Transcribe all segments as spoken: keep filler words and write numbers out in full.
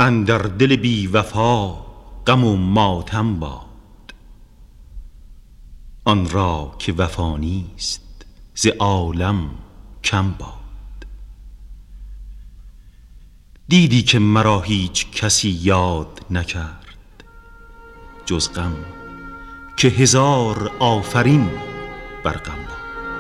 اندر دل بی وفا غم و ماتم باد، آن را که وفا نیست ز عالم کم باد. دیدی که مرا هیچ کسی یاد نکرد جز غم، که هزار آفرین بر غم باد.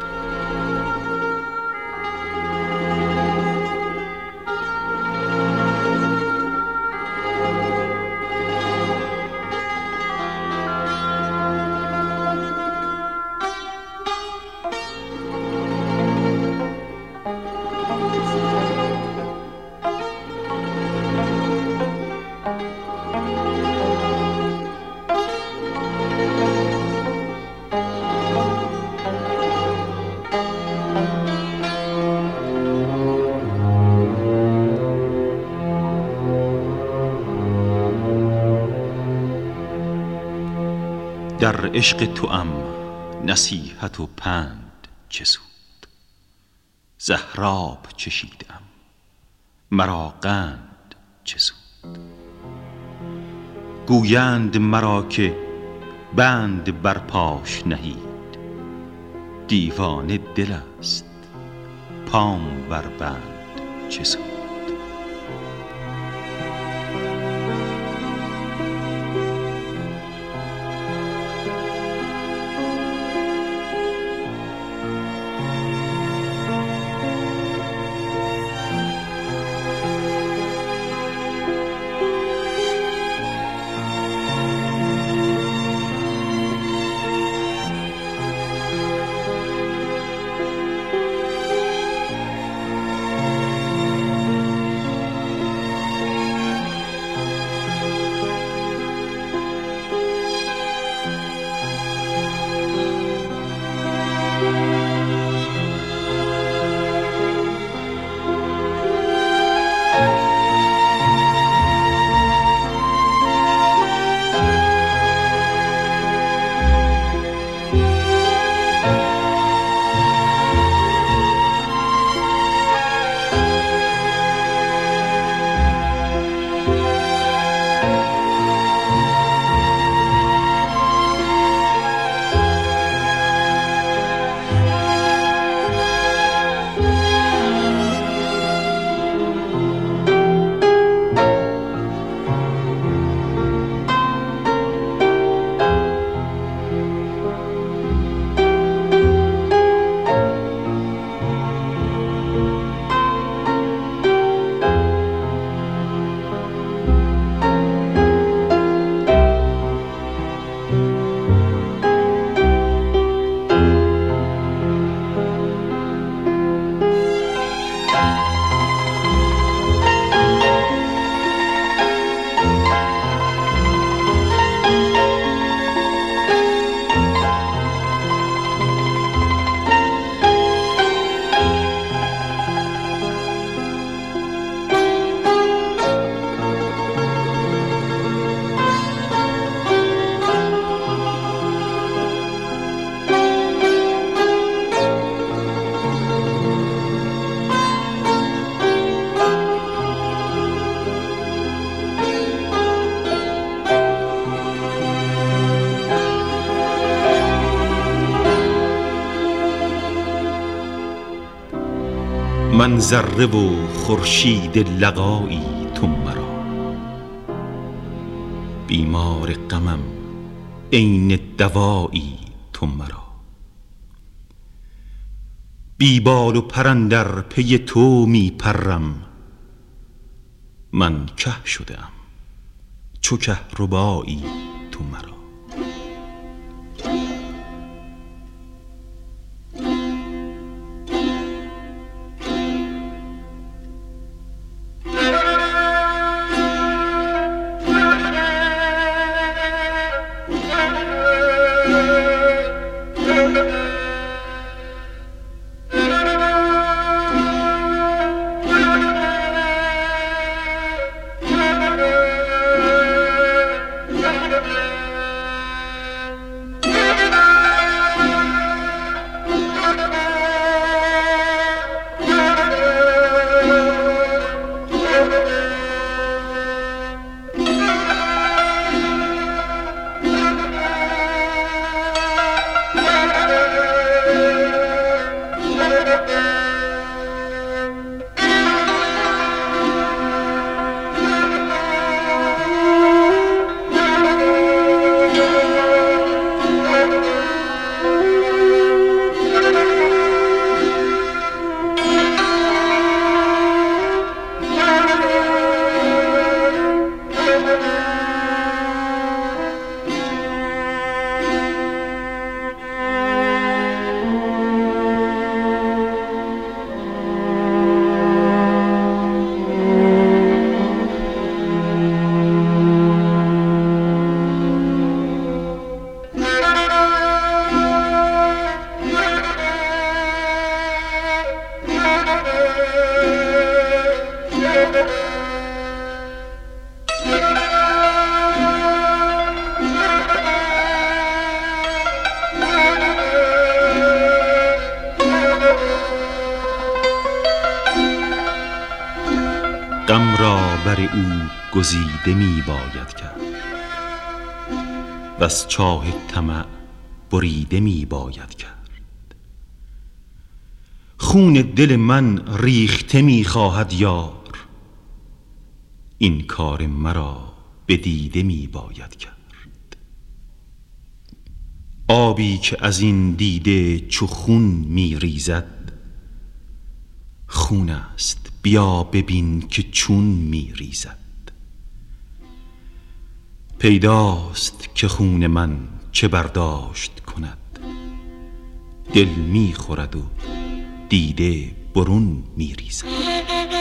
در عشق توام نصیحت و پند چه سود، زهراب چشیدم مرا قند چه سود. گویند مرا که بند بر پاش نهید، دیوانه دل است پام بر بند چه سود. من ذره و خورشید لقایی تو مرا، بیمار غمم عین دوایی تو مرا. بی بال و پر اندر پی تو می پرم، من که شده ام چو کهربایی تو مرا. را بر او گزیده می باید کرد و از چاه طمع بریده می باید کرد. خون دل من ریخته می خواهد یار، این کار مرا به دیده می باید کرد. آبی که از این دیده چو خون می ریزد، خون است بیا ببین که چون می ریزد. پیداست که خون من چه برداشت کند، دل می خورد و دیده برون می ریزد.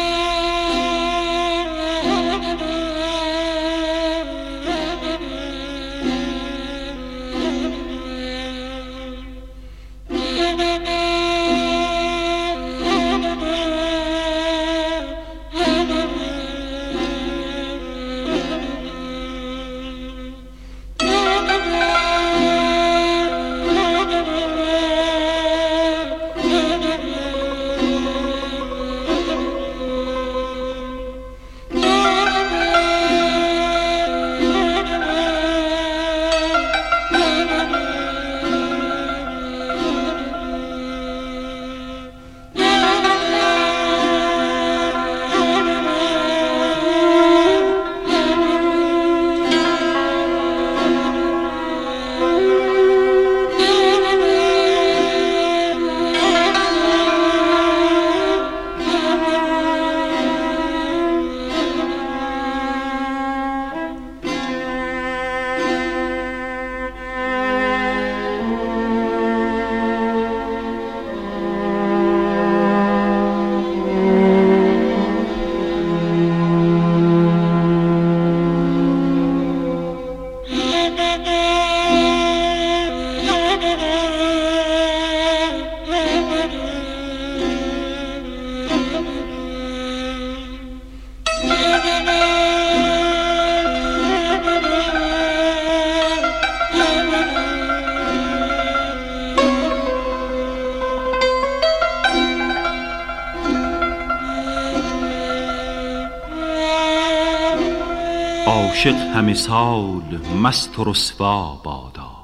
عاشق همه سال مست و رسوا بادا،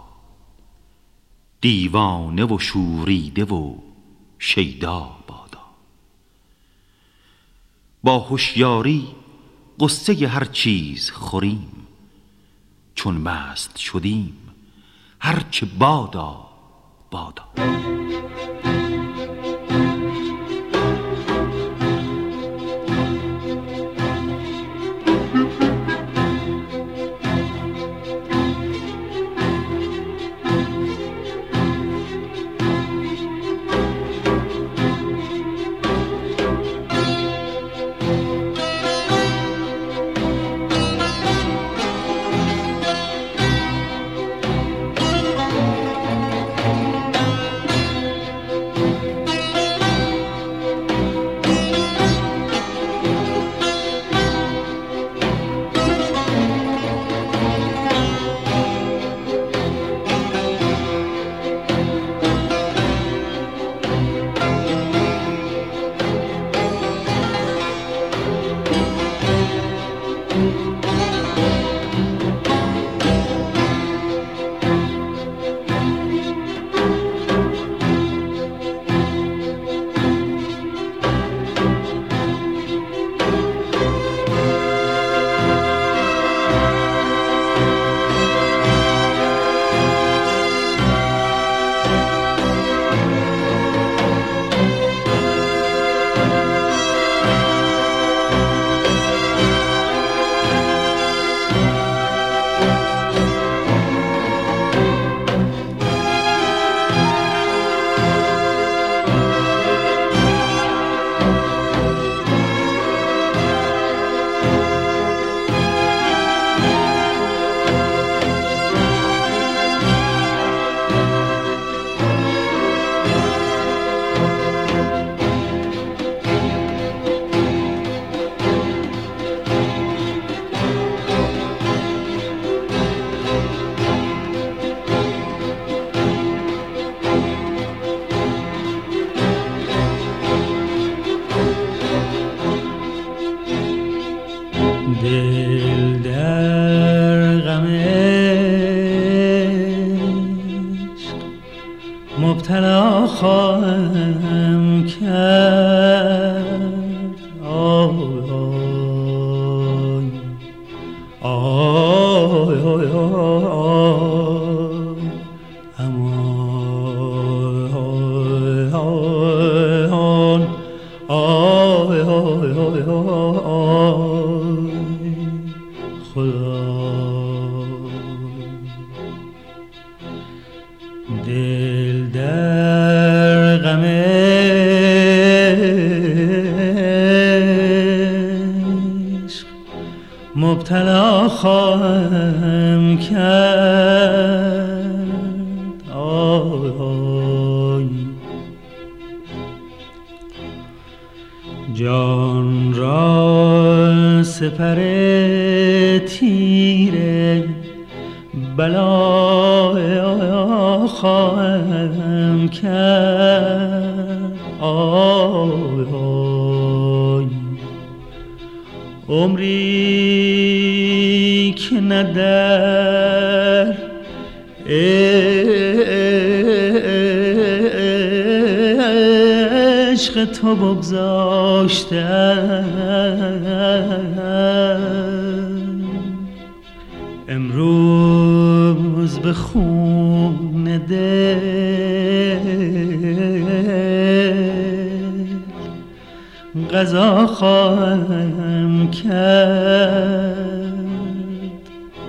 دیوانه و شوریده و شیدا بادا. با هوشیاری قصه هر چیز خوریم، چون مست شدیم هرچه بادا بادا. دل در غم عشق مبتلا خواهم کرد. آی آی آی آی امان آی آی آی آی خدا. دل در غم عشق مبتلا خواهم کرد. آی آی جان را سپر تیره بلا خواهم کرد. آی آی عمری که نه در عشق تو بگذاشتم، امروز به خون دل قضا خواهم کرد.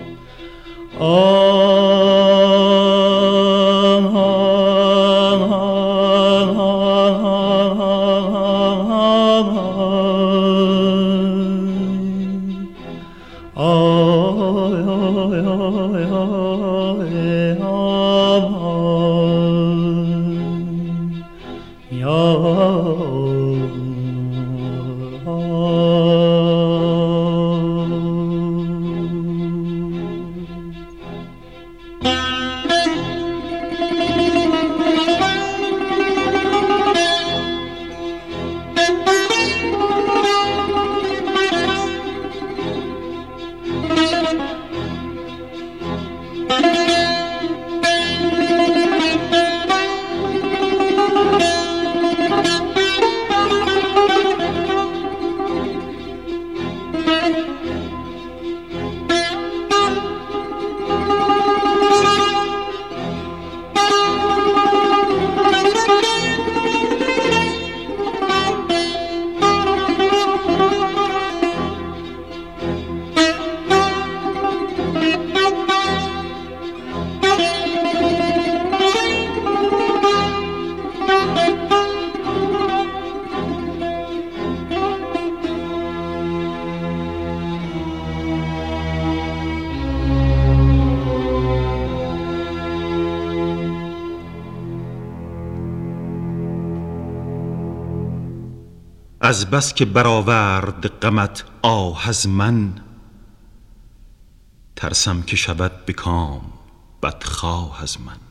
از بس که برآورد غمت آه از من، ترسم که شود به کام بدخواه از من.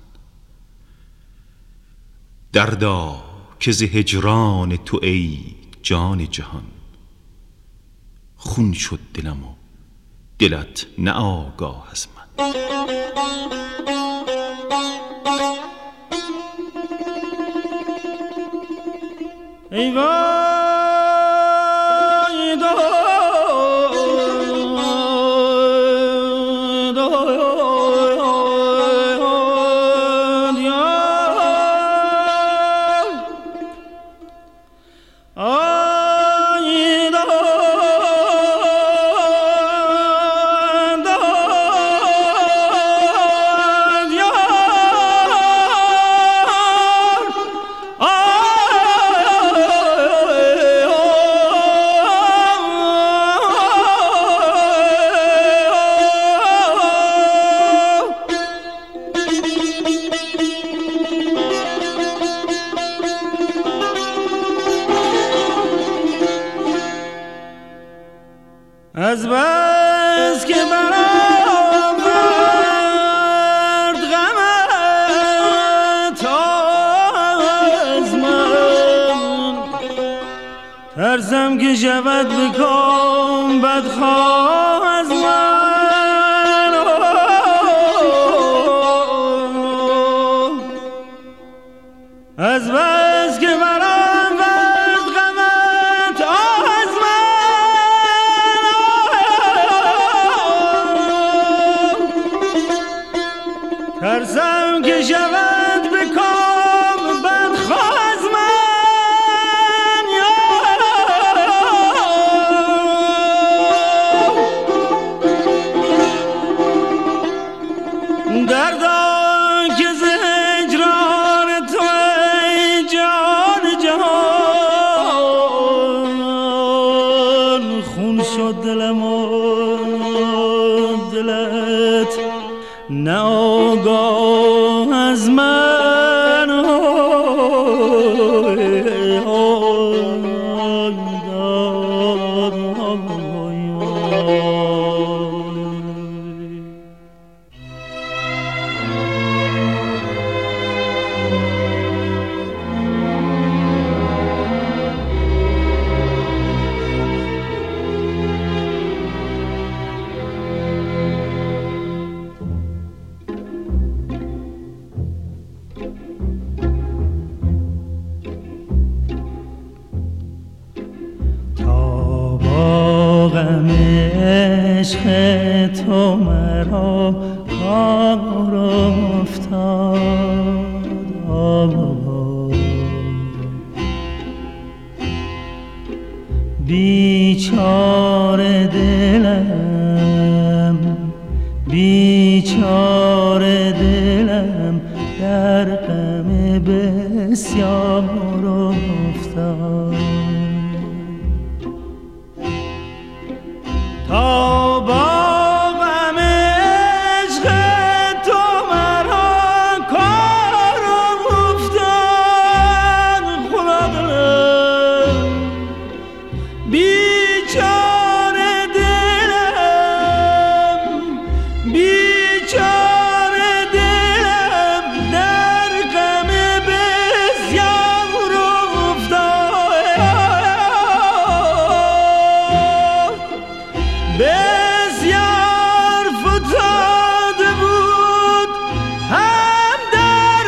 دردا که ز هجران تو ای جان جهان، خون شد دلم و دلت نه آگاه از من. ای وای از بس که برآورد غمت از من، ترسم که شود به کام بدخواه بخواه از من، از بس که برام ورد غمت از من، ترسم که شود به کام بدخواه از من، دردا که زجران تو ای جان جهان، خون شد دلم و دلت نه آگاه از من، عشق تو مرا کار افتاد، بیچاره دلم بیچاره دلم در غم بسیار افتاد، تا با غم عشق تو مرا کار افتاد، خدا دلم بیچاره دلم بیچاره دلم در غم بسیار افتاد، بسیار فتاده بود هم در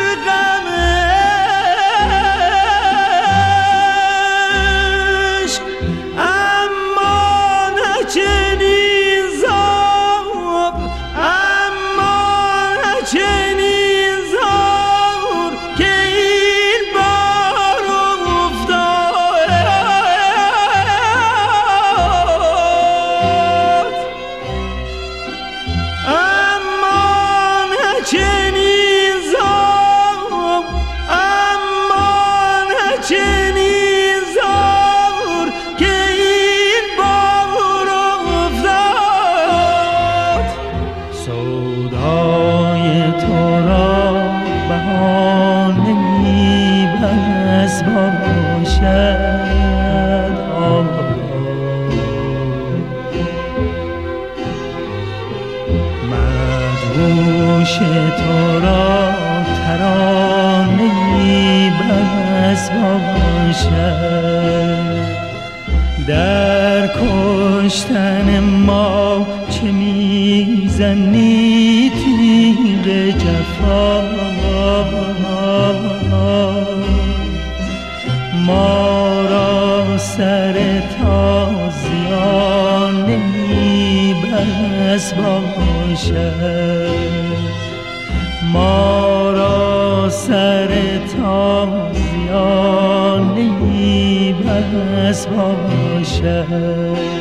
غمش، اما نه چنین زار اما نه چنین زار که این بار افتاد، اما نه چنین زار اما نه چنین زار که این بار افتاد، سودای تو را بهانه‌ای بس باشد، مدهوش تو را ترانه‌ای بس باشد، در کشتن ما چه میزنی تیغ جفا، ما را سر تازیانه‌ای بس باشد، ما را سر تازیانه‌ای بس باشد.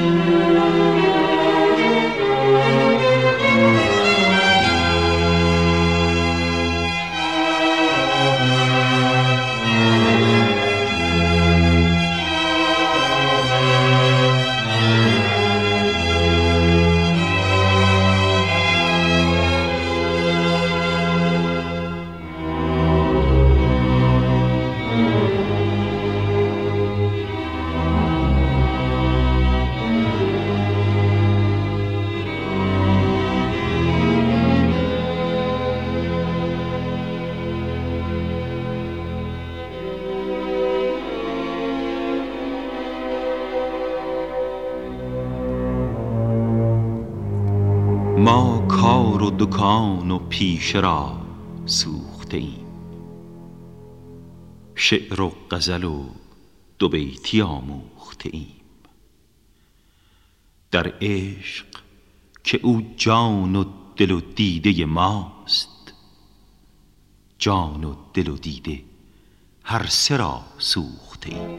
ما کار و دکان و پیشه را سوخته ایم، شعر و غزل و دو بیتی آموخته ایم. در عشق که او جان و دل و دیده ماست، جان و دل و دیده هر سه را سوخته ایم.